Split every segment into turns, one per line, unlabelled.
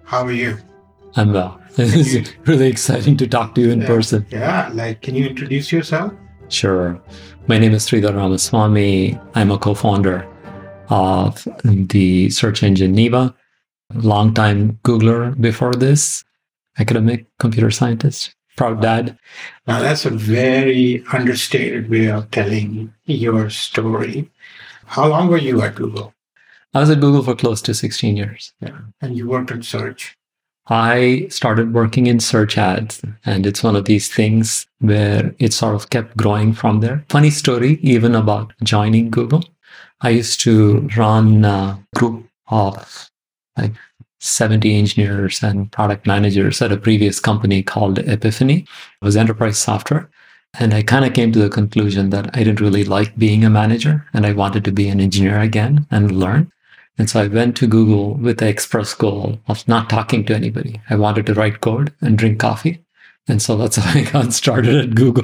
How are you?
I'm well. It's really exciting to talk to you in person.
Yeah, can you introduce yourself?
Sure. My name is Sridhar Ramaswamy. I'm a co-founder of the search engine Neeva, longtime Googler before this, academic computer scientist, proud dad.
Now, that's a very understated way of telling your story. How long were you at Google?
I was at Google for close to 16 years.
Yeah. And you worked in search.
I started working in search ads, and it's one of these things where it sort of kept growing from there. Funny story, even about joining Google. I used to run a group of 70 engineers and product managers at a previous company called Epiphany. It was enterprise software. And I kind of came to the conclusion that I didn't really like being a manager, and I wanted to be an engineer again and learn. And so I went to Google with the express goal of not talking to anybody. I wanted to write code and drink coffee. And so that's how I got started at Google.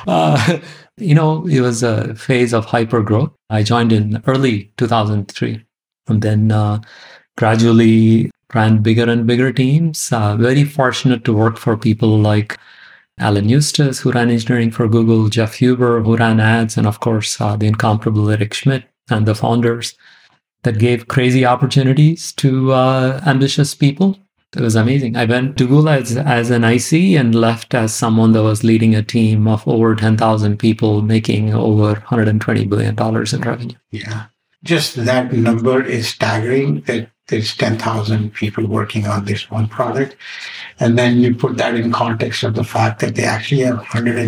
It was a phase of hyper growth. I joined in early 2003 and then gradually ran bigger and bigger teams. Very fortunate to work for people like Alan Eustace, who ran engineering for Google, Jeff Huber, who ran ads, and of course, the incomparable Eric Schmidt and the founders that gave crazy opportunities to ambitious people. It was amazing. I went to Google as an IC and left as someone that was leading a team of over 10,000 people making over $120 billion in revenue.
Yeah. Just that number is staggering, that there's 10,000 people working on this one product. And then you put that in context of the fact that they actually have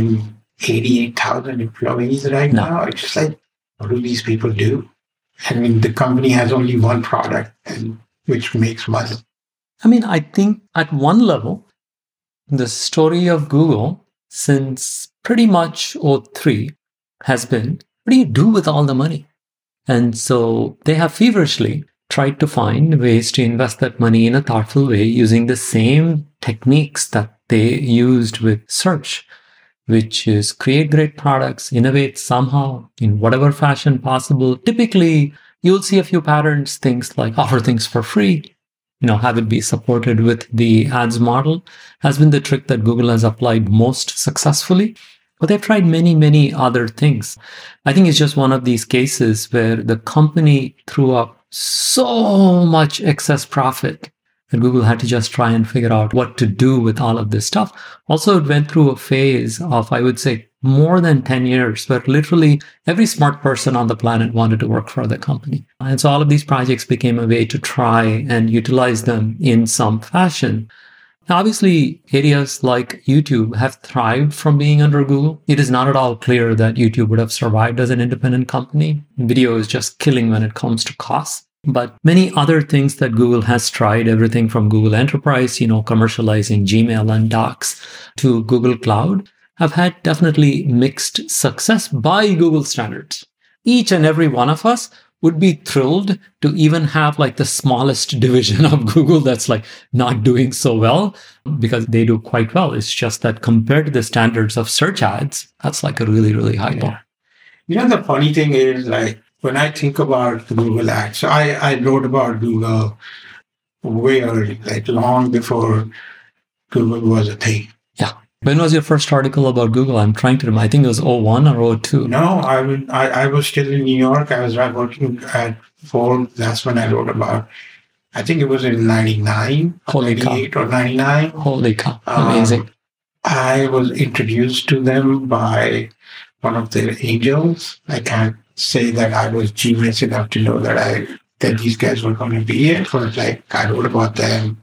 188,000 employees right now. It's just like, what do these people do? I mean, the company has only one product, and which makes money.
I mean, I think at one level, the story of Google since pretty much 2003 has been, what do you do with all the money? And so they have feverishly tried to find ways to invest that money in a thoughtful way using the same techniques that they used with search, which is create great products, innovate somehow in whatever fashion possible. Typically, you'll see a few patterns, things like offer things for free, have it be supported with the ads model, has been the trick that Google has applied most successfully. But they've tried many, many other things. I think it's just one of these cases where the company threw up so much excess profit that Google had to just try and figure out what to do with all of this stuff. Also, it went through a phase of, I would say, more than 10 years where literally every smart person on the planet wanted to work for the company. And so all of these projects became a way to try and utilize them in some fashion. Now, obviously, areas like YouTube have thrived from being under Google. It is not at all clear that YouTube would have survived as an independent company. Video is just killing when it comes to costs. But many other things that Google has tried, everything from Google Enterprise, commercializing Gmail and Docs, to Google Cloud, have had definitely mixed success by Google standards. Each and every one of us would be thrilled to even have the smallest division of Google that's not doing so well, because they do quite well. It's just that compared to the standards of search ads, that's a really, really high bar.
The funny thing is when I think about Google ads, so I wrote about Google way early, long before Google was a thing.
Yeah. When was your first article about Google? I'm trying to remember. I think it was 01 or 02.
No, I was still in New York. I was working at Ford. That's when I wrote about, I think it was in 99,
Holy
98
cow.
Or 99.
Holy cow. Amazing.
I was introduced to them by one of their angels. I can't say that I was genius enough to know that these guys were going to be it. But I wrote about them.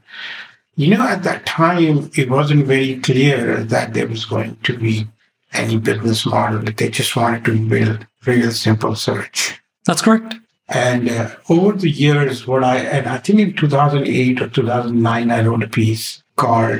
At that time, it wasn't very clear that there was going to be any business model. They just wanted to build real simple search.
That's correct.
And over the years, I think in 2008 or 2009, I wrote a piece called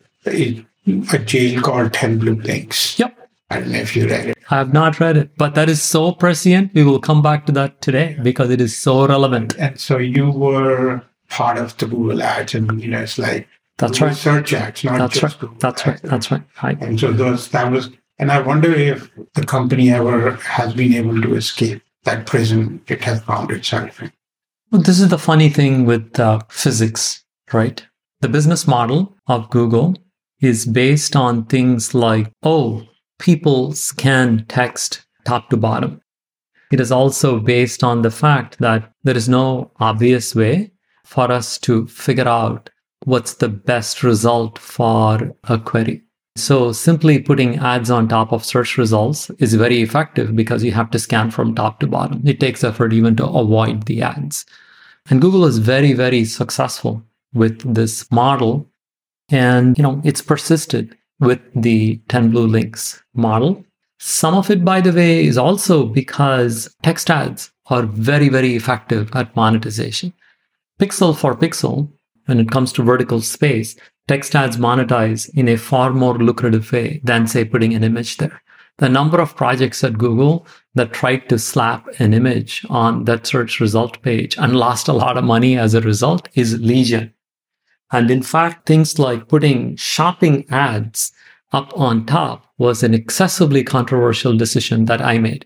A Jail Called 10 Blue Things.
Yep.
I don't know if you read it.
I have not read it, but that is so prescient. We will come back to that today because it is so relevant.
And so you were part of the Google ads, and it's
that's
Google
right.
Search ads, not
that's
just
right.
Google
That's
ads.
right. That's right.
And so and I wonder if the company ever has been able to escape that prison it has found itself in.
Well, this is the funny thing with physics, right? The business model of Google is based on things like, people scan text top to bottom. It is also based on the fact that there is no obvious way for us to figure out what's the best result for a query. So simply putting ads on top of search results is very effective because you have to scan from top to bottom. It takes effort even to avoid the ads. And Google is very, very successful with this model. And, it's persisted with the 10 blue links model. Some of it, by the way, is also because text ads are very, very effective at monetization. Pixel for pixel, when it comes to vertical space, text ads monetize in a far more lucrative way than, say, putting an image there. The number of projects at Google that tried to slap an image on that search result page and lost a lot of money as a result is legion. And in fact, things like putting shopping ads up on top was an excessively controversial decision that I made.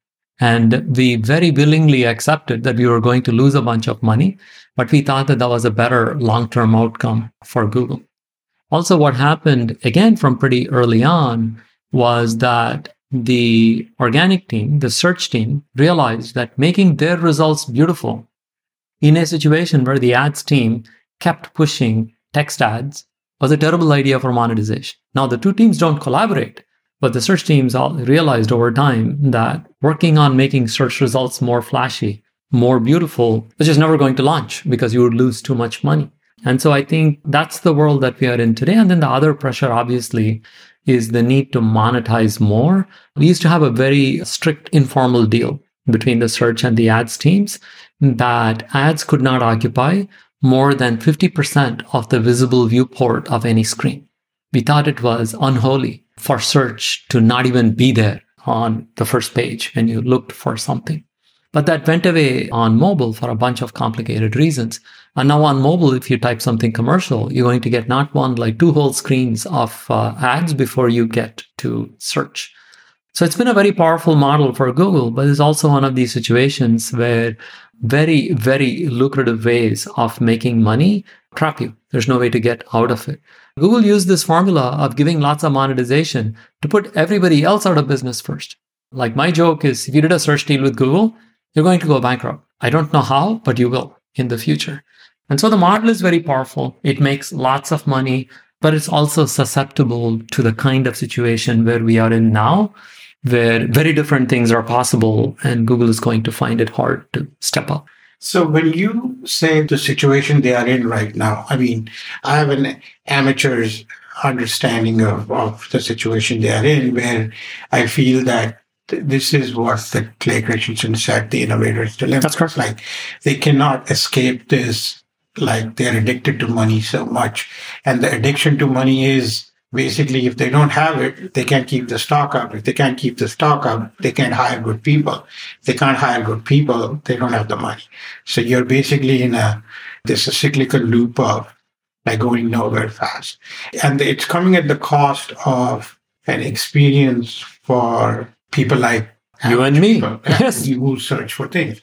And we very willingly accepted that we were going to lose a bunch of money, but we thought that was a better long-term outcome for Google. Also, what happened, again, from pretty early on, was that the organic team, the search team, realized that making their results beautiful in a situation where the ads team kept pushing text ads was a terrible idea for monetization. Now, the two teams don't collaborate, but the search teams all realized over time that working on making search results more flashy, more beautiful, was just never going to launch because you would lose too much money. And so I think that's the world that we are in today. And then the other pressure, obviously, is the need to monetize more. We used to have a very strict informal deal between the search and the ads teams that ads could not occupy more than 50% of the visible viewport of any screen. We thought it was unholy for search to not even be there on the first page when you looked for something. But that went away on mobile for a bunch of complicated reasons. And now on mobile, if you type something commercial, you're going to get not one, like two whole screens of ads before you get to search. So it's been a very powerful model for Google, but it's also one of these situations where very, very lucrative ways of making money trap you. There's no way to get out of it. Google used this formula of giving lots of monetization to put everybody else out of business first. Like my joke is, if you did a search deal with Google, you're going to go bankrupt. I don't know how, but you will in the future. And so the model is very powerful. It makes lots of money, but it's also susceptible to the kind of situation where we are in now, where very different things are possible, and Google is going to find it hard to step up.
So when you say the situation they are in right now, I mean, I have an amateur's understanding of the situation they are in, where I feel that this is what the Clay Christensen said, the innovator's dilemma.
That's correct.
Like, they cannot escape this, like they're addicted to money so much. And the addiction to money is basically, if they don't have it, they can't keep the stock up. If they can't keep the stock up, they can't hire good people. If they can't hire good people, they don't have the money. So you're basically in this cyclical loop of like going nowhere fast. And it's coming at the cost of an experience for people like
you and me,
yes, who search for things.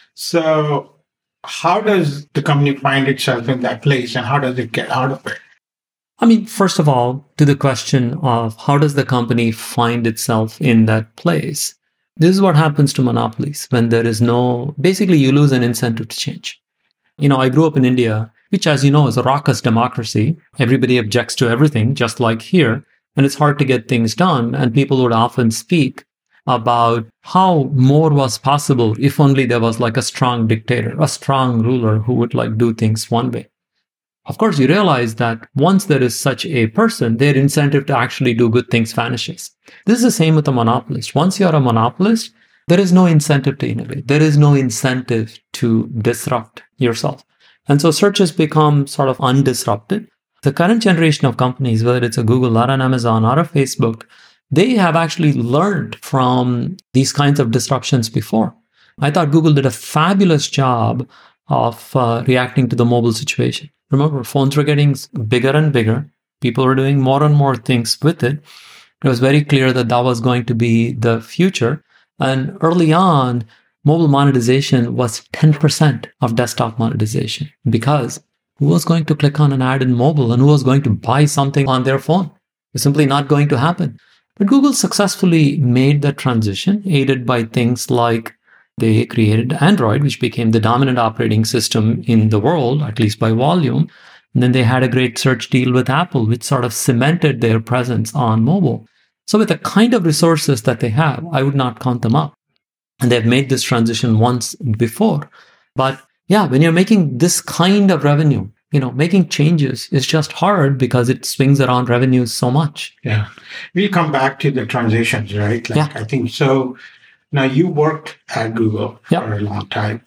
So how does the company find itself in that place, and how does it get out of it?
I mean, first of all, to the question of how does the company find itself in that place, this is what happens to monopolies when there is basically you lose an incentive to change. I grew up in India, which, as you know, is a raucous democracy. Everybody objects to everything, just like here, and it's hard to get things done. And people would often speak about how more was possible if only there was like a strong dictator, a strong ruler who would like do things one way. Of course, you realize that once there is such a person, their incentive to actually do good things vanishes. This is the same with a monopolist. Once you're a monopolist, there is no incentive to innovate. There is no incentive to disrupt yourself. And so search has become sort of undisrupted. The current generation of companies, whether it's a Google or an Amazon or a Facebook, they have actually learned from these kinds of disruptions before. I thought Google did a fabulous job of reacting to the mobile situation. Remember, phones were getting bigger and bigger. People were doing more and more things with it. It was very clear that that was going to be the future. And early on, mobile monetization was 10% of desktop monetization because Who was going to click on an ad in mobile and who was going to buy something on their phone? It's simply not going to happen. But Google successfully made that transition, aided by things like they created Android, which became the dominant operating system in the world, at least by volume. And then they had a great search deal with Apple, which sort of cemented their presence on mobile. So with the kind of resources that they have, I would not count them up. And they've made this transition once before. But yeah, when you're making this kind of revenue, making changes is just hard because it swings around revenues so much.
Yeah. We'll come back to the transitions, right?
Yeah.
I think so. Now, you worked at Google for a long time,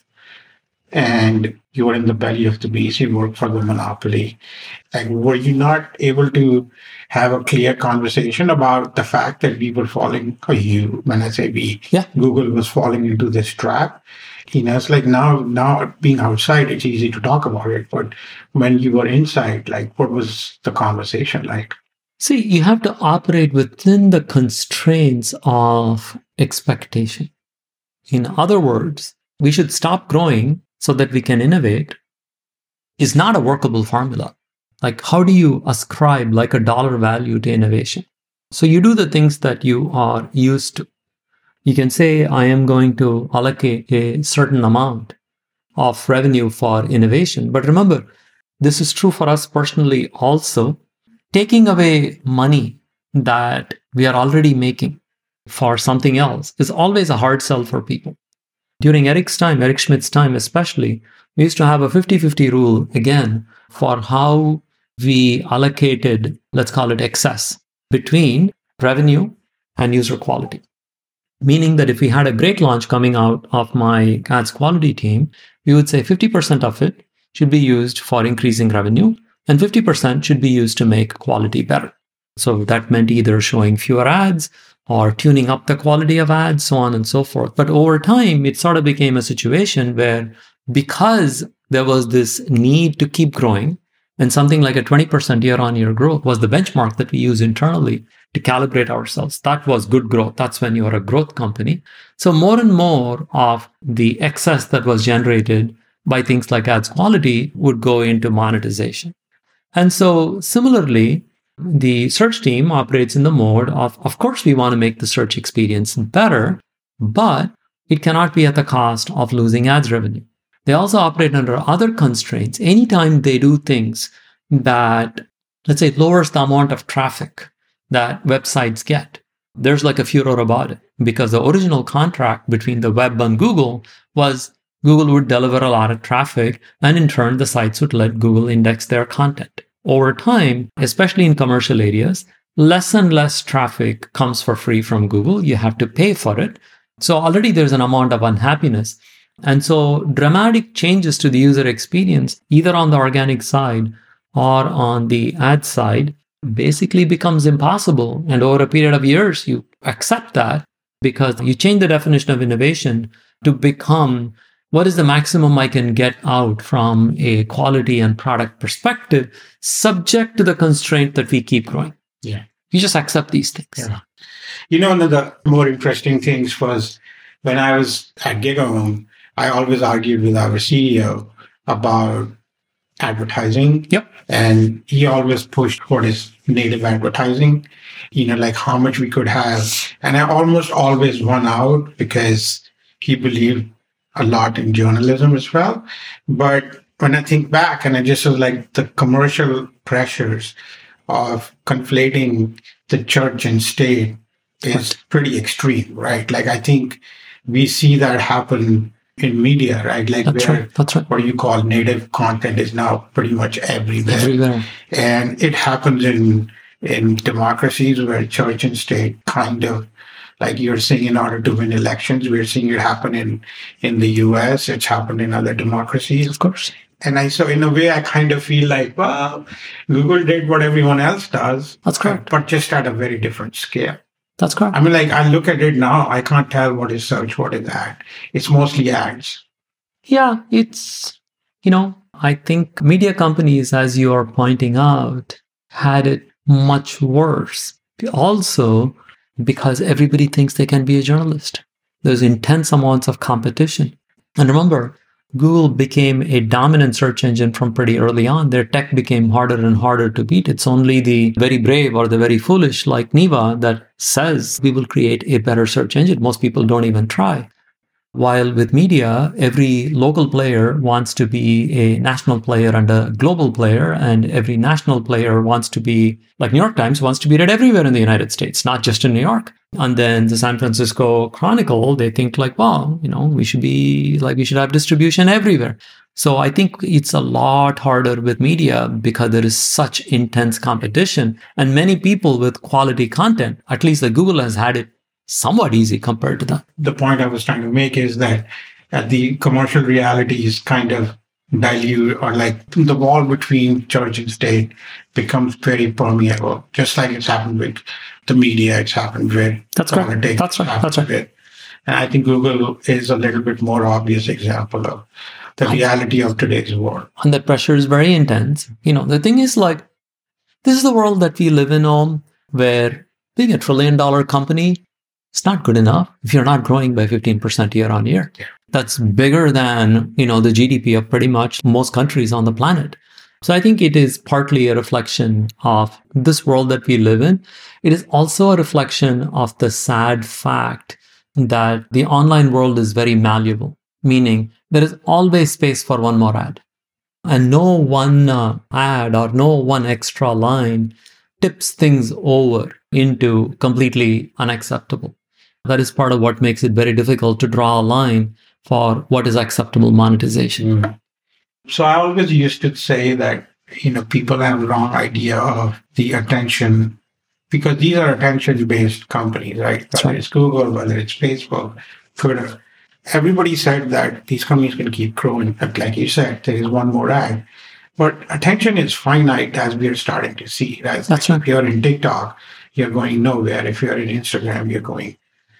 and you were in the belly of the beast. You worked for the monopoly. Were you not able to have a clear conversation about the fact that we were falling, or you, when I say we, Google was falling into this trap? It's like now being outside, it's easy to talk about it. But when you were inside, what was the conversation like?
See, you have to operate within the constraints of expectation. In other words, we should stop growing so that we can innovate is not a workable formula. How do you ascribe a dollar value to innovation? So you do the things that you are used to. You can say, I am going to allocate a certain amount of revenue for innovation. But remember, this is true for us personally also. Taking away money that we are already making for something else is always a hard sell for people. During Eric Schmidt's time especially, we used to have a 50-50 rule again for how we allocated, let's call it excess, between revenue and user quality. Meaning that if we had a great launch coming out of my ads quality team, we would say 50% of it should be used for increasing revenue and 50% should be used to make quality better. So that meant either showing fewer ads or tuning up the quality of ads, so on and so forth. But over time, it sort of became a situation where because there was this need to keep growing, and something like a 20% year-on-year growth was the benchmark that we use internally to calibrate ourselves. That was good growth. That's when you are a growth company. So more and more of the excess that was generated by things like ads quality would go into monetization. And so similarly, the search team operates in the mode of course, we want to make the search experience better, but it cannot be at the cost of losing ads revenue. They also operate under other constraints. Anytime they do things that, let's say, lowers the amount of traffic that websites get, there's a furor about it because the original contract between the web and Google was Google would deliver a lot of traffic and in turn, the sites would let Google index their content. Over time, especially in commercial areas, less and less traffic comes for free from Google. You have to pay for it. So already there's an amount of unhappiness. And so dramatic changes to the user experience, either on the organic side or on the ad side, basically becomes impossible. And over a period of years, you accept that because you change the definition of innovation to become what is the maximum I can get out from a quality and product perspective, subject to the constraint that we keep growing.
Yeah.
You just accept these things.
Yeah. One of the more interesting things was when I was at GigaOM, I always argued with our CEO about advertising.
Yep.
And he always pushed what is native advertising, how much we could have. And I almost always won out because he believed a lot in journalism as well. But when I think back, and I just was the commercial pressures of conflating the church and state is pretty extreme, right? I think we see that happen in media, right?
That's right.
What you call native content is now pretty much everywhere. And it happens in democracies where church and state kind of, you're saying, in order to win elections, we're seeing it happen in the US, it's happened in other democracies.
Of course.
And so in a way, I kind of feel well, Google did what everyone else does.
That's correct.
But just at a very different scale.
That's correct.
I look at it now, I can't tell what is search, what is ad. It's mostly ads.
Yeah, it's, I think media companies, as you are pointing out, had it much worse. Also, because everybody thinks they can be a journalist. There's intense amounts of competition. And remember, Google became a dominant search engine from pretty early on. Their tech became harder and harder to beat. It's only the very brave or the very foolish like Neeva that says we will create a better search engine. Most people don't even try. While with media, every local player wants to be a national player and a global player, and every national player wants to be, like New York Times, wants to be read everywhere in the United States, not just in New York. And then the San Francisco Chronicle, they think like, well, we should have distribution everywhere. So I think it's a lot harder with media because there is such intense competition, and many people with quality content, at least the Google has had it somewhat easy compared to that.
The point I was trying to make is that the commercial reality is kind of dilute, or like the wall between church and state becomes very permeable, just like it's happened with the media, it's happened with politics.
That's right.
And I think Google is a little bit more obvious example of the reality of today's world.
And that pressure is very intense. The thing is, like, this is the world that we live in, where being $1 trillion company, it's not good enough if you're not growing by 15% year on year.
Yeah.
That's bigger than, the GDP of pretty much most countries on the planet. So I think it is partly a reflection of this world that we live in. It is also a reflection of the sad fact that the online world is very malleable, meaning there is always space for one more ad. And no one ad or no one extra line tips things over into completely unacceptable. That is part of what makes it very difficult to draw a line for what is acceptable monetization.
Mm. So I always used to say that, people have a wrong idea of the attention, because these are attention-based companies, right? Whether it's Google, whether it's Facebook, Twitter. Everybody said that these companies can keep growing. But like you said, there is one more ad. But attention is finite, as we are starting to see, right?
That's right.
If you're in TikTok, you're going nowhere. If you're in Instagram, you're going.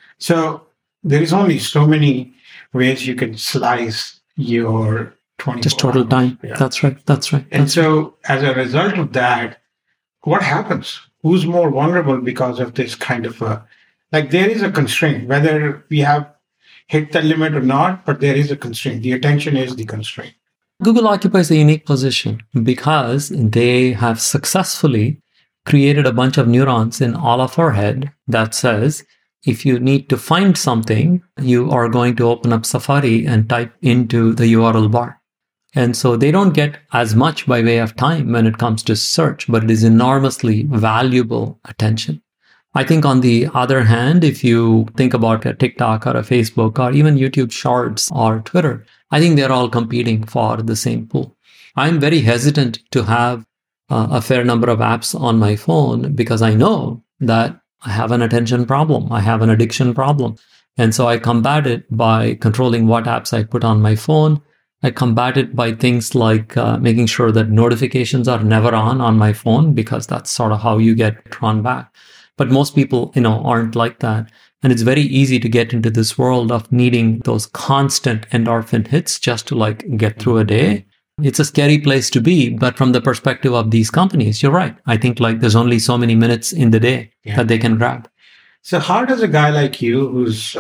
So there is only so many ways you can slice your 24
just total
hours.
time.
Yeah.
That's right.
And so as a result of that, what happens? Who's more vulnerable because of this kind of there is a constraint, whether we have hit the limit or not, but there is a constraint. The attention is the constraint.
Google occupies a unique position because they have successfully created a bunch of neurons in all of our head that says, if you need to find something, you are going to open up Safari and type into the URL bar. And so they don't get as much by way of time when it comes to search, but it is enormously valuable attention. I think on the other hand, if you think about a TikTok or a Facebook or even YouTube Shorts or Twitter, I think they're all competing for the same pool. I'm very hesitant to have a fair number of apps on my phone because I know that I have an attention problem. I have an addiction problem. And so I combat it by controlling what apps I put on my phone. I combat it by things like making sure that notifications are never on my phone, because that's sort of how you get drawn back. But most people, aren't like that. And it's very easy to get into this world of needing those constant endorphin hits just to get through a day. It's a scary place to be. But from the perspective of these companies, you're right. I think there's only so many minutes in the day that they can grab.
So how does a guy like you, who's,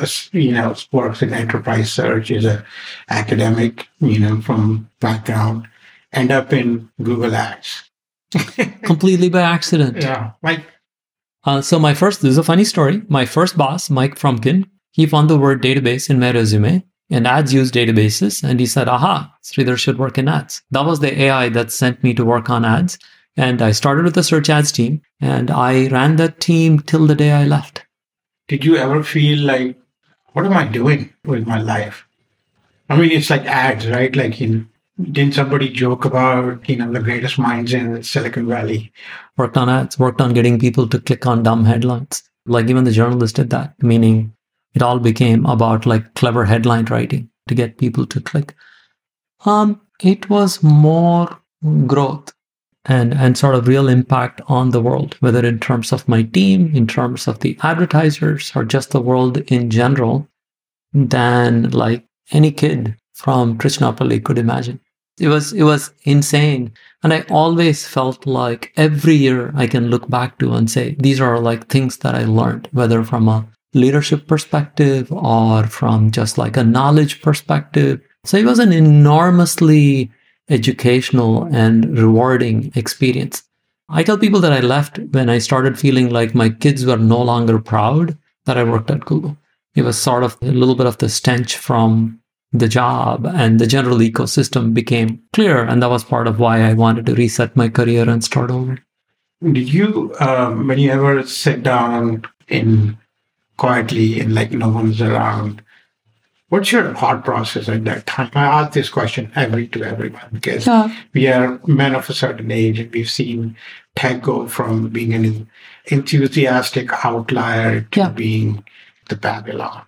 works in enterprise search, is an academic, from background, end up in Google Ads?
Completely by accident.
Yeah.
This is a funny story. My first boss, Mike Frumkin, he found the word database in my resume, and ads use databases. And he said, aha, Sridhar should work in ads. That was the AI that sent me to work on ads. And I started with the search ads team, and I ran that team till the day I left.
Did you ever feel like, what am I doing with my life? I mean, it's like ads, right? Didn't somebody joke about, the greatest minds in Silicon Valley?
Worked on ads, worked on getting people to click on dumb headlines. Even the journalist did that, meaning it all became about clever headline writing to get people to click. It was more growth and sort of real impact on the world, whether in terms of my team, in terms of the advertisers, or just the world in general, than any kid from Trichinopoli could imagine. It was insane. And I always felt like every year I can look back to and say, these are things that I learned, whether from a leadership perspective or from just a knowledge perspective. So it was an enormously educational and rewarding experience. I tell people that I left when I started feeling like my kids were no longer proud that I worked at Google. It was sort of a little bit of the stench from the job, and the general ecosystem became clear. And that was part of why I wanted to reset my career and start over.
Did you, when you ever sit down in quietly and like no one's around, what's your thought process at that time? I ask this question to everyone because we are men of a certain age and we've seen tech go from being an enthusiastic outlier to being the Babylon.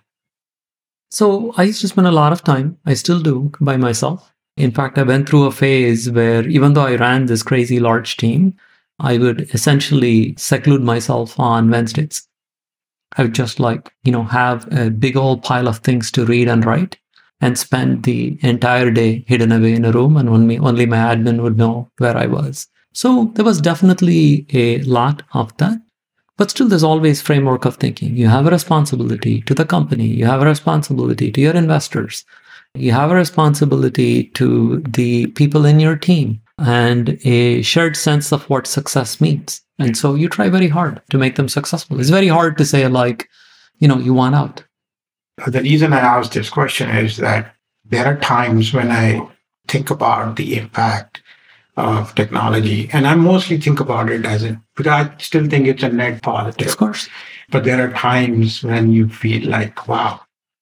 So I used to spend a lot of time, I still do, by myself. In fact, I went through a phase where even though I ran this crazy large team, I would essentially seclude myself on Wednesdays. I would just have a big old pile of things to read and write and spend the entire day hidden away in a room, and only my admin would know where I was. So there was definitely a lot of that. But still, there's always framework of thinking. You have a responsibility to the company. You have a responsibility to your investors. You have a responsibility to the people in your team and a shared sense of what success means. And so you try very hard to make them successful. It's very hard to say you want out.
The reason I asked this question is that there are times when I think about the impact of technology, and I mostly think about it because I still think it's a net positive.
Of course.
But there are times when you feel like, wow,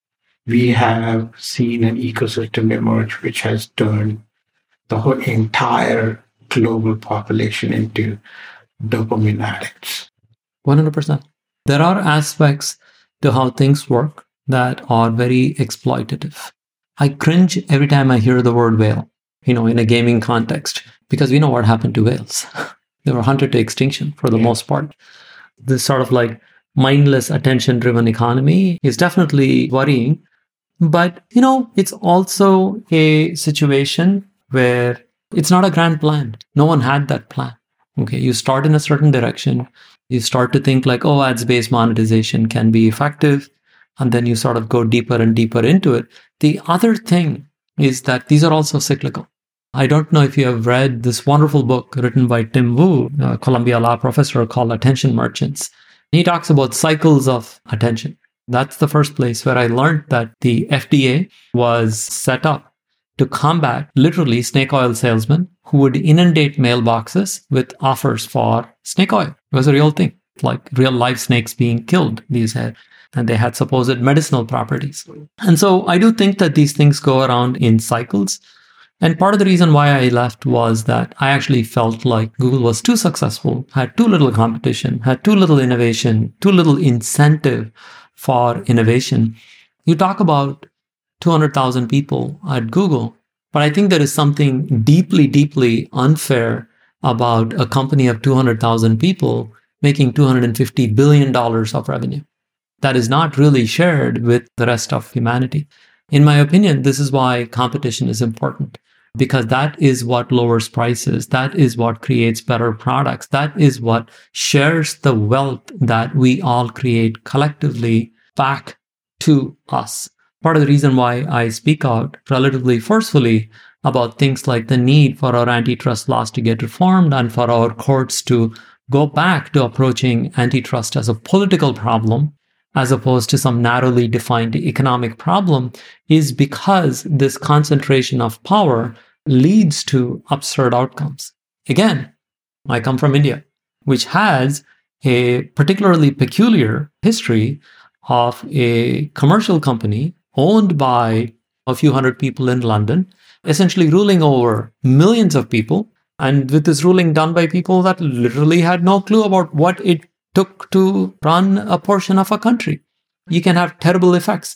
we have seen an ecosystem emerge which has turned the whole entire global population into dopamine addicts.
100%. There are aspects to how things work that are very exploitative. I cringe every time I hear the word whale, in a gaming context, because we know what happened to whales. They were hunted to extinction for the most part. This sort of mindless attention-driven economy is definitely worrying. But, it's also a situation where it's not a grand plan. No one had that plan. Okay, you start in a certain direction. You start to think ads-based monetization can be effective. And then you sort of go deeper and deeper into it. The other thing is that these are also cyclical. I don't know if you have read this wonderful book written by Tim Wu, a Columbia Law professor, called Attention Merchants. He talks about cycles of attention. That's the first place where I learned that the FDA was set up to combat literally snake oil salesmen who would inundate mailboxes with offers for snake oil. It was a real thing, like real live snakes being killed, these had. And they had supposed medicinal properties. And so I do think that these things go around in cycles. And part of the reason why I left was that I actually felt like Google was too successful, had too little competition, had too little innovation, too little incentive for innovation. You talk about 200,000 people at Google, but I think there is something deeply, deeply unfair about a company of 200,000 people making $250 billion of revenue. That is not really shared with the rest of humanity. In my opinion, this is why competition is important, because that is what lowers prices. That is what creates better products. That is what shares the wealth that we all create collectively back to us. Part of the reason why I speak out relatively forcefully about things like the need for our antitrust laws to get reformed and for our courts to go back to approaching antitrust as a political problem as opposed to some narrowly defined economic problem is because this concentration of power leads to absurd outcomes. Again, I come from India, which has a particularly peculiar history of a commercial company owned by a few hundred people in London, essentially ruling over millions of people. And with this ruling done by people that literally had no clue about what it took to run a portion of a country. You can have terrible effects.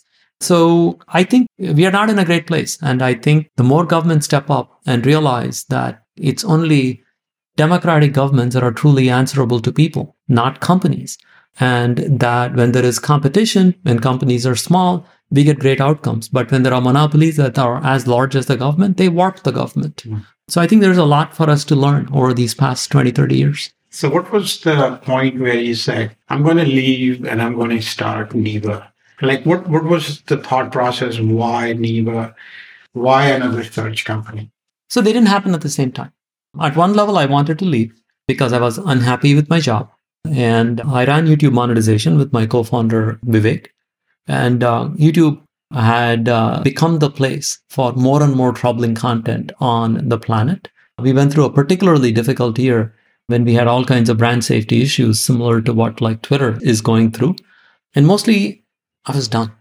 So I think we are not in a great place. And I think the more governments step up and realize that it's only democratic governments that are truly answerable to people, not companies. And that when there is competition, when companies are small, we get great outcomes. But when there are monopolies that are as large as the government, they warp the government. So I think there's a lot for us to learn over these past 20, 30 years.
So what was the point where you said, I'm going to leave and I'm going to start Neeva? What was the thought process? Why Neeva? why another search company?
So they didn't happen at the same time. At one level, I wanted to leave because I was unhappy with my job. And I ran YouTube monetization with my co-founder, Vivek. And YouTube had become the place for more and more troubling content on the planet. We went through a particularly difficult year when we had all kinds of brand safety issues similar to what like Twitter is going through. And mostly I was done.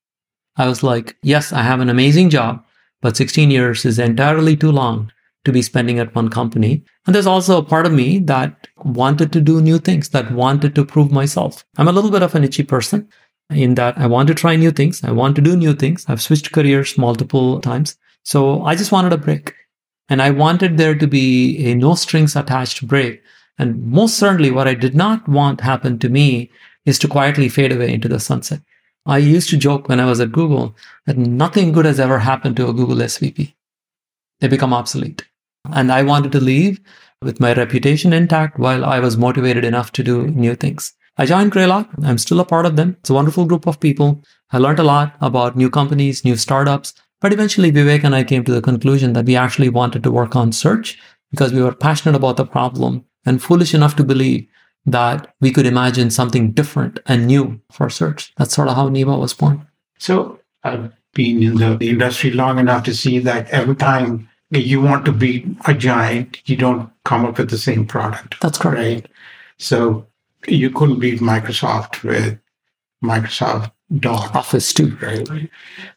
I was like, yes, I have an amazing job, but 16 years is entirely too long to be spending at one company. And there's also a part of me that wanted to do new things, that wanted to prove myself. I'm a little bit of an itchy person in that I want to try new things. I want to do new things. I've switched careers multiple times. So I just wanted a break. And I wanted there to be a no strings attached break. And most certainly what I did not want happen to me is to quietly fade away into the sunset. I used to joke when I was at Google that nothing good has ever happened to a Google SVP. They become obsolete. And I wanted to leave with my reputation intact while I was motivated enough to do new things. I joined Greylock. I'm still a part of them. It's a wonderful group of people. I learned a lot about new companies, new startups. But eventually, Vivek and I came to the conclusion that we actually wanted to work on search because we were passionate about the problem and foolish enough to believe that we could imagine something different and new for search. That's sort of how Neeva was born.
So I've been in the industry long enough to see that every time you want to be a giant, you don't come up with the same product.
That's correct.
Right? So you couldn't beat Microsoft with Microsoft
Office too.
Right?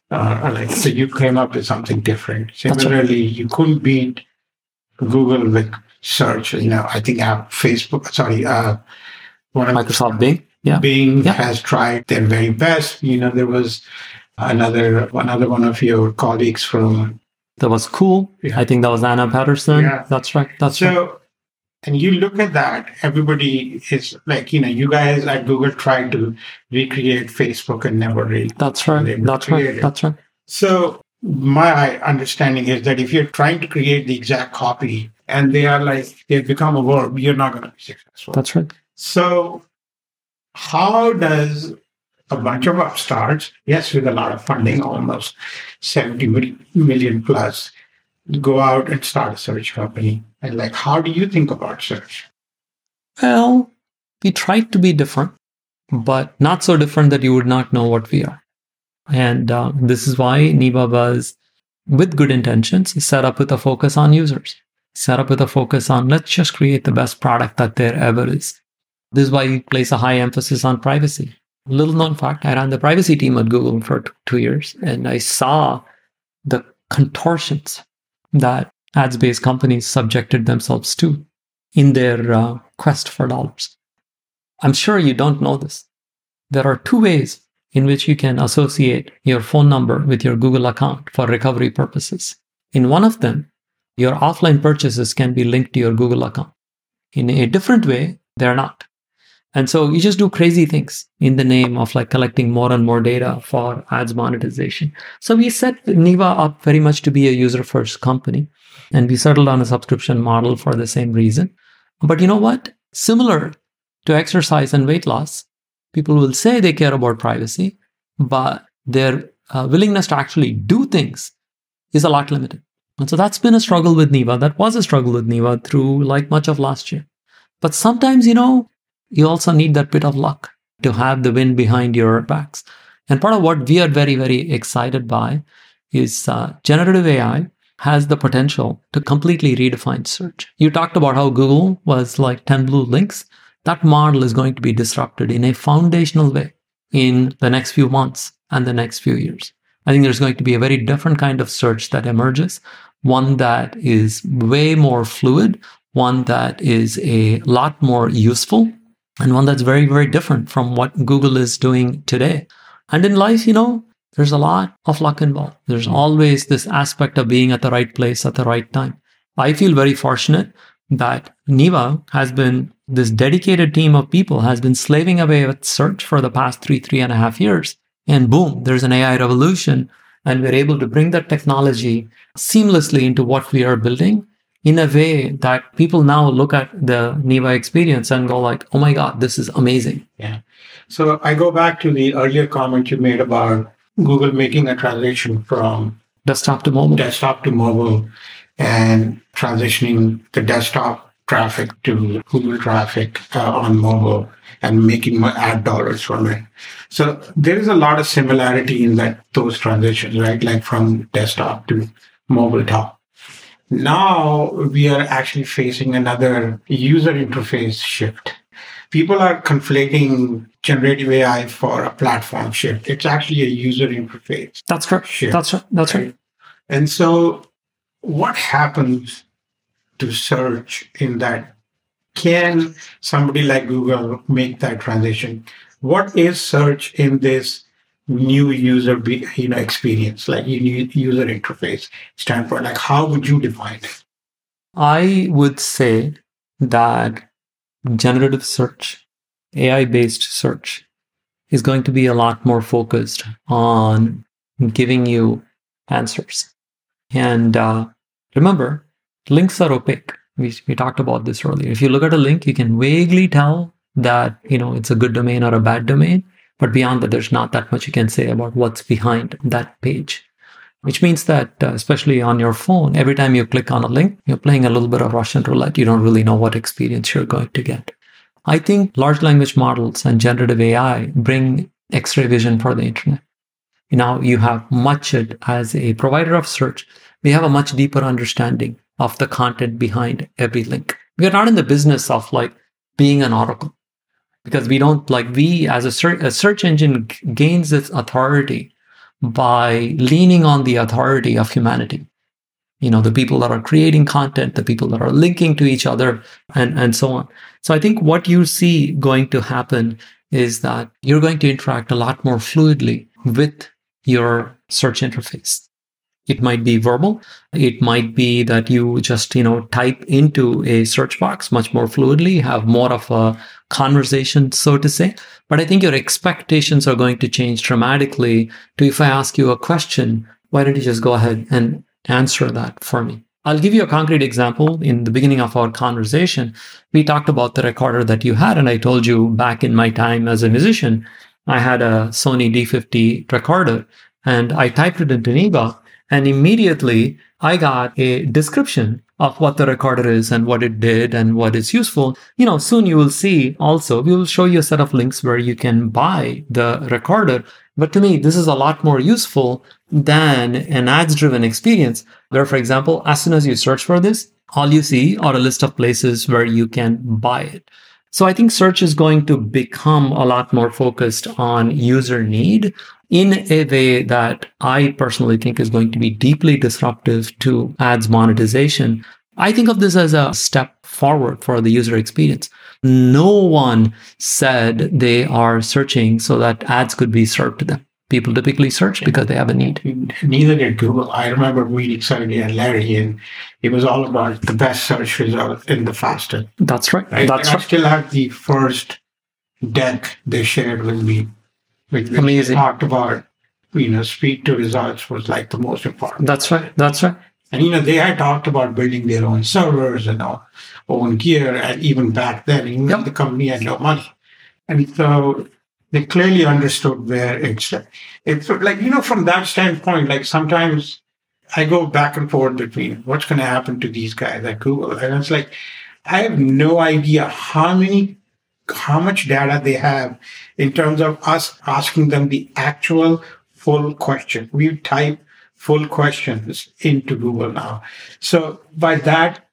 So you came up with something different. Similarly, you couldn't beat Google with search. I think Facebook,
Microsoft Bing. Yeah.
Bing has tried their very best. There was another one of your colleagues from...
That was cool. Yeah. I think that was Anna Patterson. Yeah. That's right. Right.
And you look at that, everybody is like, you guys at Google tried to recreate Facebook and never really.
That's right. That's right.
So my understanding is that if you're trying to create the exact copy and they've become a verb, you're not going to be successful.
That's right.
So how does a bunch of upstarts, yes, with a lot of funding, almost 70 million plus, go out and start a search company? And how do you think about search?
Well, we tried to be different, but not so different that you would not know what we are. And this is why Neeva was, with good intentions, set up with a focus on users, set up with a focus on let's just create the best product that there ever is. This is why we place a high emphasis on privacy. Little known fact, I ran the privacy team at Google for 2 years, and I saw the contortions that ads-based companies subjected themselves to in their quest for dollars. I'm sure you don't know this. There are 2 ways in which you can associate your phone number with your Google account for recovery purposes. In one of them, your offline purchases can be linked to your Google account. In a different way, they're not. And so you just do crazy things in the name of collecting more and more data for ads monetization. So we set Neeva up very much to be a user-first company. And we settled on a subscription model for the same reason. But you know what? Similar to exercise and weight loss, people will say they care about privacy, but their willingness to actually do things is a lot limited. And so that's been a struggle with Neeva. That was a struggle with Neeva through much of last year. But sometimes, you also need that bit of luck to have the wind behind your backs. And part of what we are very, very excited by is generative AI has the potential to completely redefine search. You talked about how Google was 10 blue links. That model is going to be disrupted in a foundational way in the next few months and the next few years. I think there's going to be a very different kind of search that emerges, one that is way more fluid, one that is a lot more useful, and one that's very, very different from what Google is doing today. And in life, there's a lot of luck involved. There's always this aspect of being at the right place at the right time. I feel very fortunate that Neeva has been, this dedicated team of people has been slaving away at search for the past 3.5 years. And boom, there's an AI revolution. And we're able to bring that technology seamlessly into what we are building in a way that people now look at the Neeva experience and go oh my God, this is amazing.
Yeah. So I go back to the earlier comment you made about Google making a transition from
Desktop to mobile.
Desktop to mobile, and transitioning the desktop traffic to Google traffic on mobile and making more ad dollars from it. So there is a lot of similarity in those transitions, right? Like from desktop to mobile top. Now we are actually facing another user interface shift. People are conflating generative AI for a platform shift. It's actually a user interface.
That's correct.
Shift,
That's right.
And so what happens to search in that? Can somebody like Google make that transition? What is search in this new user experience, like user interface standpoint? Like, how would you define it?
I would say that generative search, AI-based search, is going to be a lot more focused on giving you answers. And remember, links are opaque. We talked about this earlier. If you look at a link, you can vaguely tell that it's a good domain or a bad domain. But beyond that, there's not that much you can say about what's behind that page. Which means that, especially on your phone, every time you click on a link, you're playing a little bit of Russian roulette. You don't really know what experience you're going to get. I think large language models and generative AI bring X-ray vision for the internet. Now you have as a provider of search, we have a much deeper understanding of the content behind every link. We are not in the business of being an oracle, because we don't as a search engine gains its authority by leaning on the authority of humanity. The people that are creating content, the people that are linking to each other, and so on. So I think what you see going to happen is that you're going to interact a lot more fluidly with your search interface. It might be verbal. It might be that you just, type into a search box much more fluidly, have more of a conversation, so to say. But I think your expectations are going to change dramatically to, if I ask you a question, why don't you just go ahead and answer that for me? I'll give you a concrete example. In the beginning of our conversation, we talked about the recorder that you had. And I told you back in my time as a musician, I had a Sony D50 recorder, and I typed it into Neva. And immediately I got a description of what the recorder is and what it did and what is useful. Soon you will see also, we will show you a set of links where you can buy the recorder. But to me, this is a lot more useful than an ads-driven experience where, for example, as soon as you search for this, all you see are a list of places where you can buy it. So I think search is going to become a lot more focused on user need in a way that I personally think is going to be deeply disruptive to ads monetization. I think of this as a step forward for the user experience. No one said they are searching so that ads could be served to them. People typically search because they have a need.
Neither did Google. I remember reading Sergey and Larry, and it was all about the best search result in the fastest.
That's right.
I still have the first deck they shared with me.
Amazing.
They talked about, speed to results was the most important.
That's right.
And, they had talked about building their own servers and own gear. And even back then, the company had no money. And so they clearly understood where it's from that standpoint, sometimes I go back and forth between what's going to happen to these guys at Google. And it's I have no idea how much data they have in terms of us asking them the actual full question. We type full questions into Google now. So by that,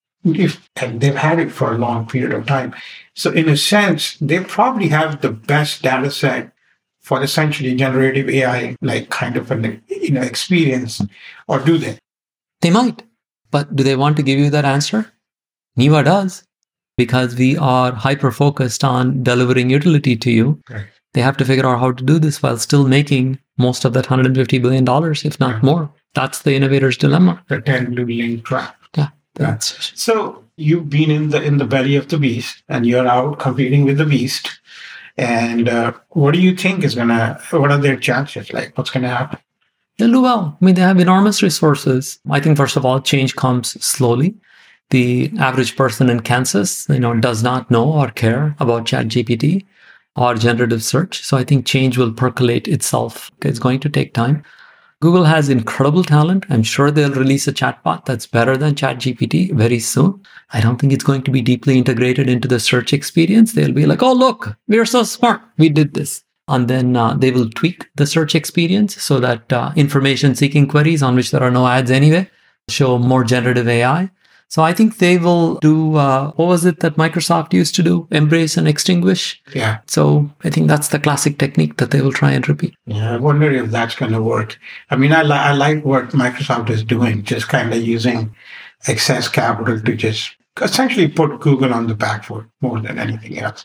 and they've had it for a long period of time. So in a sense, they probably have the best data set for essentially generative AI, kind of an experience, or do they?
They might, but do they want to give you that answer? Neva does, because we are hyper-focused on delivering utility to you.
Right.
They have to figure out how to do this while still making most of that $150 billion, if not more. That's the innovator's dilemma.
The 10 billion trap.
Yeah.
So you've been in the belly of the beast, and you're out competing with the beast. And what do you think what are their chances? What's going to happen?
They'll do well. They have enormous resources. I think, first of all, change comes slowly. The average person in Kansas, does not know or care about ChatGPT or generative search. So I think change will percolate itself. It's going to take time. Google has incredible talent. I'm sure they'll release a chatbot that's better than ChatGPT very soon. I don't think it's going to be deeply integrated into the search experience. They'll be like, oh, look, we're so smart. We did this. And then they will tweak the search experience so that information seeking queries on which there are no ads anyway show more generative AI. So I think they will do, what was it that Microsoft used to do? Embrace and extinguish.
Yeah.
So I think that's the classic technique that they will try and repeat.
Yeah, I wonder if that's going to work. I mean, I like what Microsoft is doing, just kind of using excess capital to just essentially put Google on the back foot more than anything else.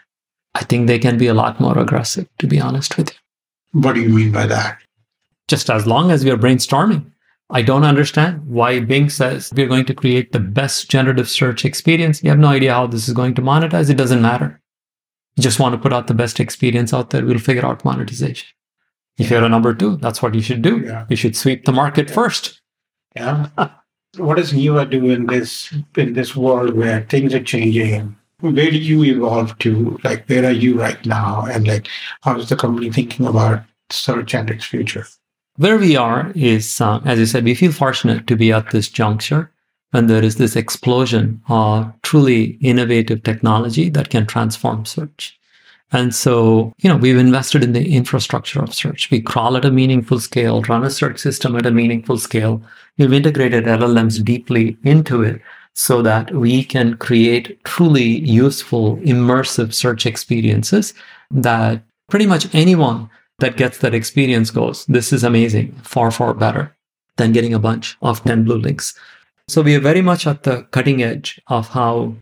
I think they can be a lot more aggressive, to be honest with you.
What do you mean by that?
Just as long as we are brainstorming. I don't understand why Bing says we're going to create the best generative search experience. You have no idea how this is going to monetize. It doesn't matter. You just want to put out the best experience out there. We'll figure out monetization. If you're a number two, that's what you should do.
Yeah.
You should sweep the market first.
Yeah. What does Neeva do in this world where things are changing? Where do you evolve to? Like, where are you right now? And like, how is the company thinking about search and its future?
Where we are is, as you said, we feel fortunate to be at this juncture when there is this explosion of truly innovative technology that can transform search. And so, we've invested in the infrastructure of search. We crawl at a meaningful scale, run a search system at a meaningful scale. We've integrated LLMs deeply into it so that we can create truly useful, immersive search experiences that pretty much anyone that gets that experience goes, this is amazing, far, far better than getting a bunch of 10 blue links. So we are very much at the cutting edge of how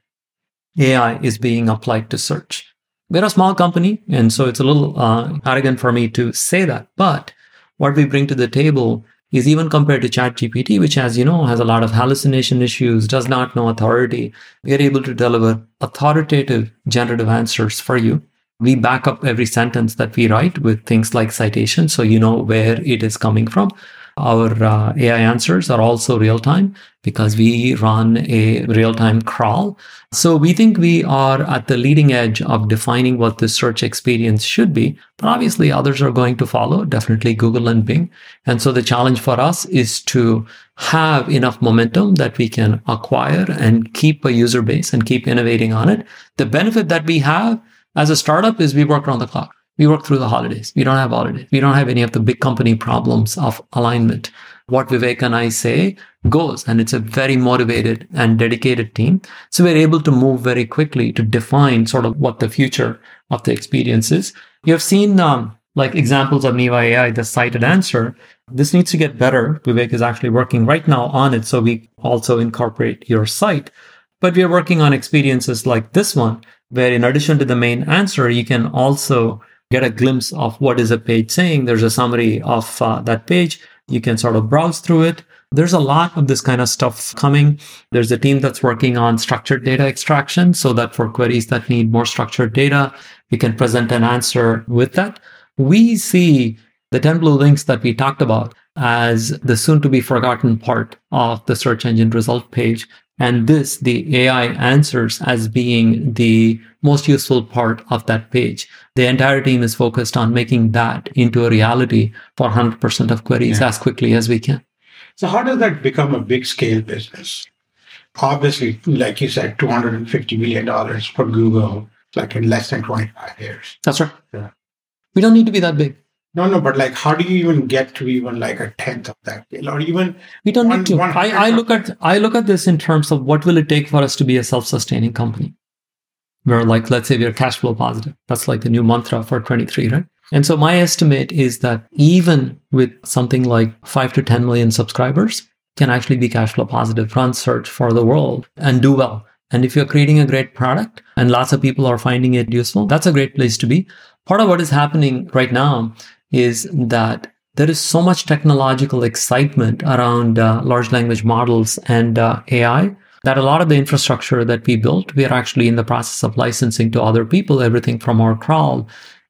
AI is being applied to search. We're a small company, and so it's a little arrogant for me to say that. But what we bring to the table is, even compared to ChatGPT, which, as you know, has a lot of hallucination issues, does not know authority, we are able to deliver authoritative generative answers for you. We back up every sentence that we write with things like citations, so you know where it is coming from. Our AI answers are also real-time because we run a real-time crawl. So we think we are at the leading edge of defining what the search experience should be. But obviously, others are going to follow, definitely Google and Bing. And so the challenge for us is to have enough momentum that we can acquire and keep a user base and keep innovating on it. The benefit that we have as a startup is we work around the clock. We work through the holidays. We don't have holidays. We don't have any of the big company problems of alignment. What Vivek and I say goes, and it's a very motivated and dedicated team. So we're able to move very quickly to define sort of what the future of the experience is. You have seen like examples of Neeva AI, the cited answer. This needs to get better. Vivek is actually working right now on it, so we also incorporate your site. But we are working on experiences like this one, where in addition to the main answer, you can also get a glimpse of what is a page saying. There's a summary of that page. You can sort of browse through it. There's a lot of this kind of stuff coming. There's a team that's working on structured data extraction so that for queries that need more structured data, we can present an answer with that. We see the 10 blue links that we talked about as the soon to be forgotten part of the search engine result page. And this, the AI answers, as being the most useful part of that page. The entire team is focused on making that into a reality for 100% of queries as quickly as we can.
So how does that become a big scale business? Obviously, like you said, $250 million for Google, like in less than 25 years.
That's right.
Yeah.
We don't need to be that big.
No, but like, how do you even get to even like a tenth of that, or even?
We don't need to. I look at this in terms of what will it take for us to be a self-sustaining company. Where, like, let's say we're cash flow positive. That's like the new mantra for 23, right? And so my estimate is that even with something like 5 to 10 million subscribers, can actually be cash flow positive, run search for the world, and do well. And if you're creating a great product and lots of people are finding it useful, that's a great place to be. Part of what is happening right now is that there is so much technological excitement around large language models and AI that a lot of the infrastructure that we built, we are actually in the process of licensing to other people, everything from our crawl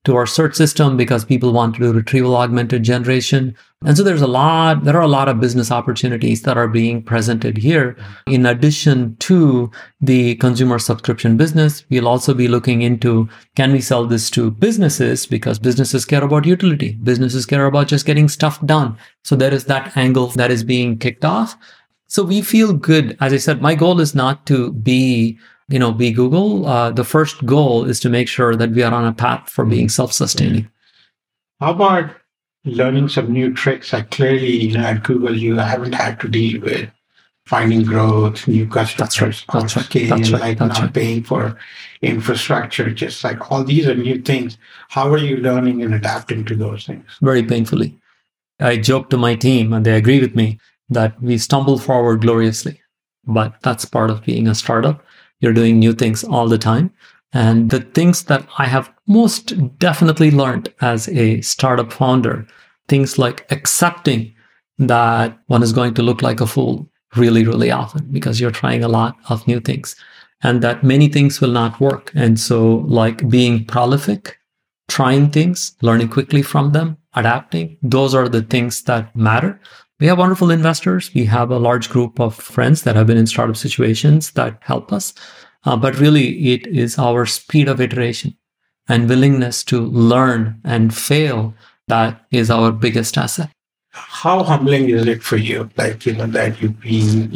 to our search system because people want to do retrieval augmented generation. And so there are a lot of business opportunities that are being presented here. In addition to the consumer subscription business, we'll also be looking into, can we sell this to businesses? Because businesses care about utility. Businesses care about just getting stuff done. So there is that angle that is being kicked off. So we feel good. As I said, my goal is not to be Google. The first goal is to make sure that we are on a path for being self-sustaining.
How about learning some new tricks? Like clearly, at Google, you haven't had to deal with finding growth, new customers, not paying for infrastructure, just like all these are new things. How are you learning and adapting to those things?
Very painfully. I joke to my team, and they agree with me, that we stumble forward gloriously. But that's part of being a startup. You're doing new things all the time. And the things that I have most definitely learned as a startup founder, things like accepting that one is going to look like a fool really, really often because you're trying a lot of new things and that many things will not work. And so like being prolific, trying things, learning quickly from them, adapting, those are the things that matter. We have wonderful investors. We have a large group of friends that have been in startup situations that help us. But really, it is our speed of iteration and willingness to learn and fail that is our biggest asset.
How humbling is it for you? Like, that you've been,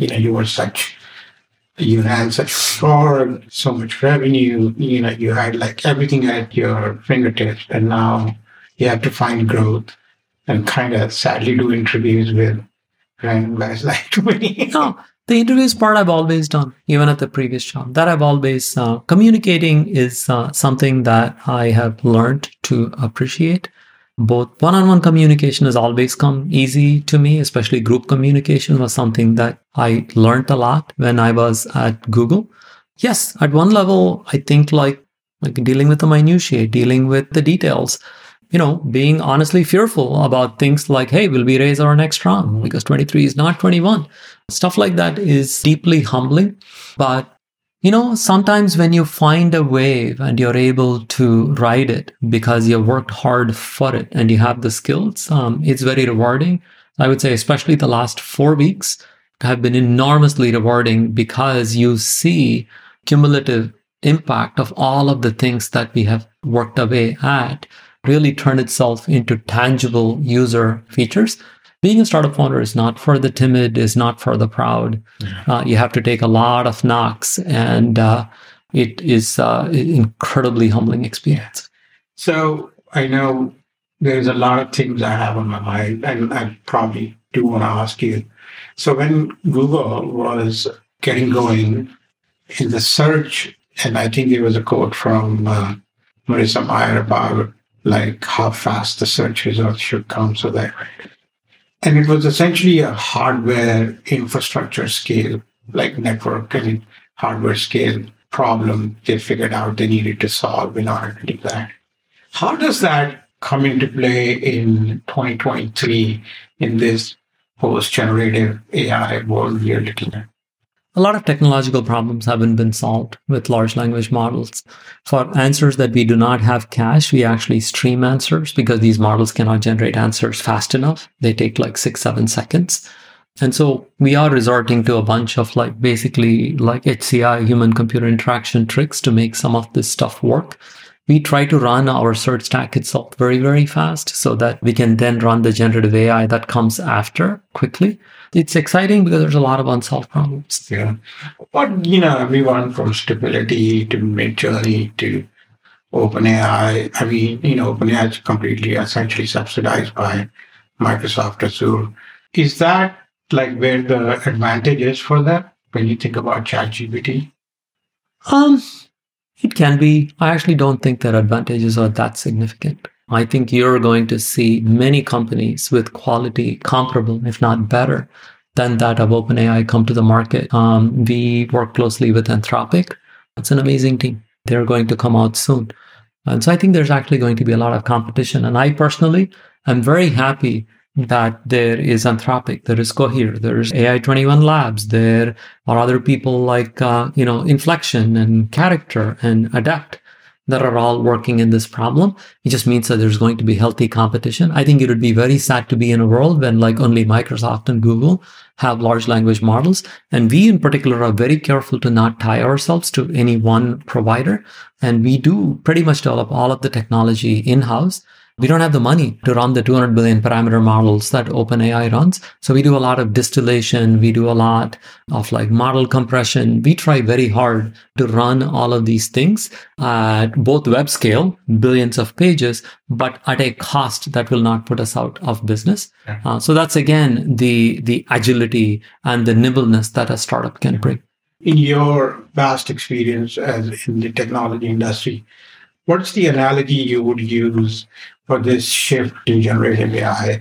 you had such fraud, so much revenue, you had like everything at your fingertips, and now you have to find growth and kind of sadly do interviews with random guys like me.
No, the interviews part I've always done, even at the previous job. That I've always, communicating is something that I have learned to appreciate. Both one-on-one communication has always come easy to me, especially group communication was something that I learned a lot when I was at Google. Yes, at one level, I think like dealing with the minutiae, dealing with the details, being honestly fearful about things like, hey, will we raise our next round? Because 23 is not 21. Stuff like that is deeply humbling. But, sometimes when you find a wave and you're able to ride it because you worked hard for it and you have the skills, it's very rewarding. I would say especially the last 4 weeks have been enormously rewarding because you see cumulative impact of all of the things that we have worked away at really turn itself into tangible user features. Being a startup founder is not for the timid, is not for the proud. You have to take a lot of knocks, and it is an incredibly humbling experience.
So I know there's a lot of things I have on my mind, and I probably do want to ask you. So when Google was getting going in the search, and I think there was a quote from Marissa Mayer about like how fast the search results should come so that, and it was essentially a hardware infrastructure scale, like network and hardware scale problem they figured out they needed to solve in order to do that. How does that come into play in 2023 in this post-generative AI world we are looking at?
A lot of technological problems haven't been solved with large language models. For answers that we do not have cache, we actually stream answers because these models cannot generate answers fast enough. They take like 6-7 seconds. And so we are resorting to a bunch of basically HCI, human computer interaction tricks to make some of this stuff work. We try to run our search stack itself very, very fast so that we can then run the generative AI that comes after quickly. It's exciting because there's a lot of unsolved problems.
Yeah. But, everyone from Stability to Midjourney to OpenAI, OpenAI is completely essentially subsidized by Microsoft Azure. Is that like where the advantage is for them when you think about ChatGPT?
It can be. I actually don't think their advantages are that significant. I think you're going to see many companies with quality comparable, if not better, than that of OpenAI come to the market. We work closely with Anthropic. It's an amazing team. They're going to come out soon. And so I think there's actually going to be a lot of competition. And I personally am very happy that there is Anthropic, there is Cohere, there's AI21 Labs, there are other people like, Inflection and Character and Adapt. that are all working in this problem. It just means that there's going to be healthy competition. I think it would be very sad to be in a world when like only Microsoft and Google have large language models. And we in particular are very careful to not tie ourselves to any one provider. And we do pretty much develop all of the technology in-house. We don't have the money to run the 200 billion parameter models that OpenAI runs. So we do a lot of distillation. We do a lot of like model compression. We try very hard to run all of these things at both web scale, billions of pages, but at a cost that will not put us out of business. So that's again, the agility and the nimbleness that a startup can bring.
In your vast experience as in the technology industry, what's the analogy you would use for this shift in generative AI,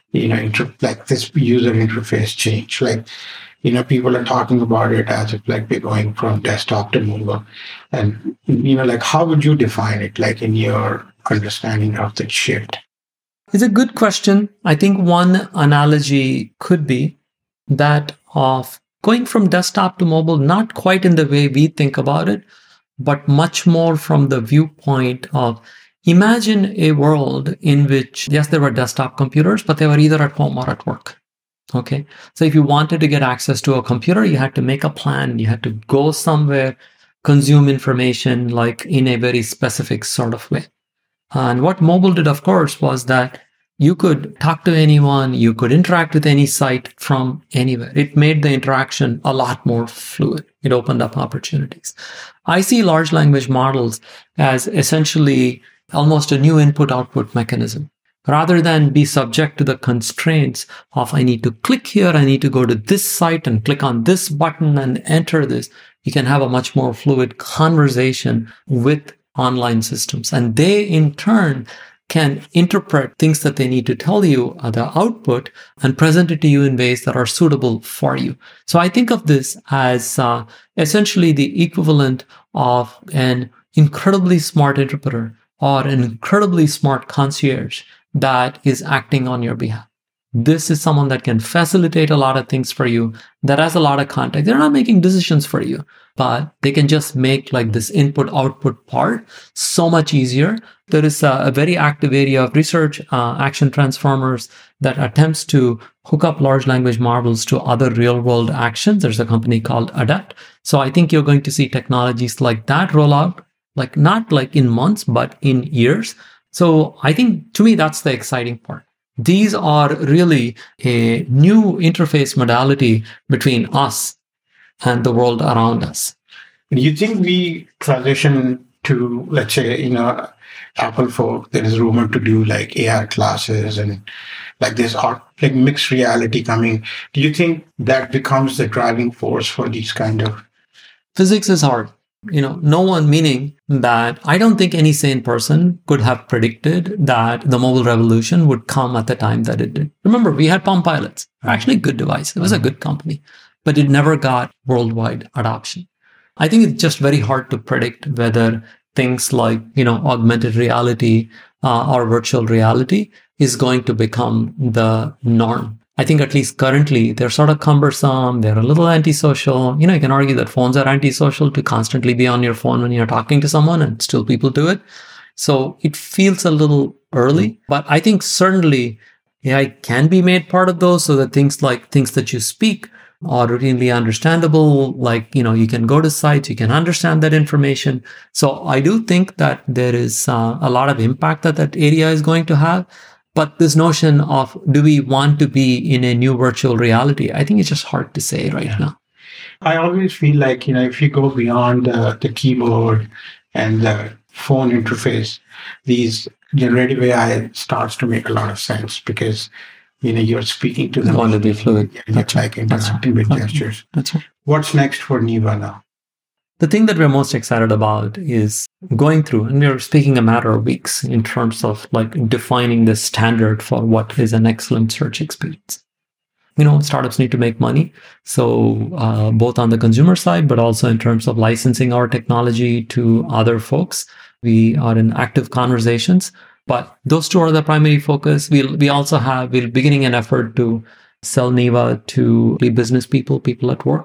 like this user interface change? Like, people are talking about it as if like we're going from desktop to mobile. And, like how would you define it, like in your understanding of the shift?
It's a good question. I think one analogy could be that of going from desktop to mobile, not quite in the way we think about it, but much more from the viewpoint of imagine a world in which, yes, there were desktop computers, but they were either at home or at work. Okay. So if you wanted to get access to a computer, you had to make a plan. You had to go somewhere, consume information like in a very specific sort of way. And what mobile did, of course, was that you could talk to anyone, you could interact with any site from anywhere. It made the interaction a lot more fluid. It opened up opportunities. I see large language models as essentially almost a new input-output mechanism. Rather than be subject to the constraints of I need to click here, I need to go to this site and click on this button and enter this, you can have a much more fluid conversation with online systems. And they, in turn, can interpret things that they need to tell you, the output, and present it to you in ways that are suitable for you. So I think of this as essentially the equivalent of an incredibly smart interpreter or an incredibly smart concierge that is acting on your behalf. This is someone that can facilitate a lot of things for you, that has a lot of context. They're not making decisions for you, but they can just make like this input-output part so much easier. There is a very active area of research, action transformers, that attempts to hook up large language models to other real-world actions. There's a company called Adapt. So I think you're going to see technologies like that roll out, like not like in months, but in years. So I think to me, that's the exciting part. These are really a new interface modality between us and the world around us.
Do you think we transition to, let's say, Apple folk, there is rumor to do like AR classes and like this art, like mixed reality coming. Do you think that becomes the driving force for these kind of?
Physics is hard. No one, meaning that I don't think any sane person could have predicted that the mobile revolution would come at the time that it did. Remember, we had Palm Pilots, actually a good device. It was a good company, but it never got worldwide adoption. I think it's just very hard to predict whether things like, augmented reality or virtual reality is going to become the norm. I think at least currently they're sort of cumbersome. They're a little antisocial. You can argue that phones are antisocial to constantly be on your phone when you're talking to someone, and still people do it. So it feels a little early, but I think certainly AI can be made part of those, so that things that you speak are routinely understandable. Like, you can go to sites, you can understand that information. So I do think that there is a lot of impact that area is going to have. But this notion of, do we want to be in a new virtual reality? I think it's just hard to say right now.
I always feel like, if you go beyond the keyboard and the phone interface, these generative AI starts to make a lot of sense because, you're speaking to them.
Want to be fluid.
That's like interacting with gestures.
That's right.
What's next for Neeva now?
The thing that we're most excited about is going through, and we're speaking a matter of weeks in terms of like defining the standard for what is an excellent search experience. Startups need to make money. So both on the consumer side, but also in terms of licensing our technology to other folks, we are in active conversations. But those two are the primary focus. We're beginning an effort to sell Neeva to business people at work.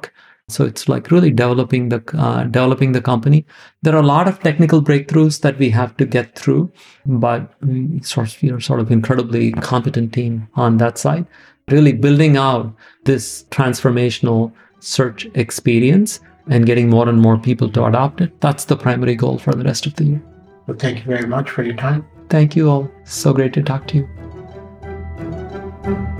So it's like really developing the company. There are a lot of technical breakthroughs that we have to get through, but we sort of incredibly competent team on that side. Really building out this transformational search experience and getting more and more people to adopt it. That's the primary goal for the rest of the year.
Well, thank you very much for your time.
Thank you all. So great to talk to you.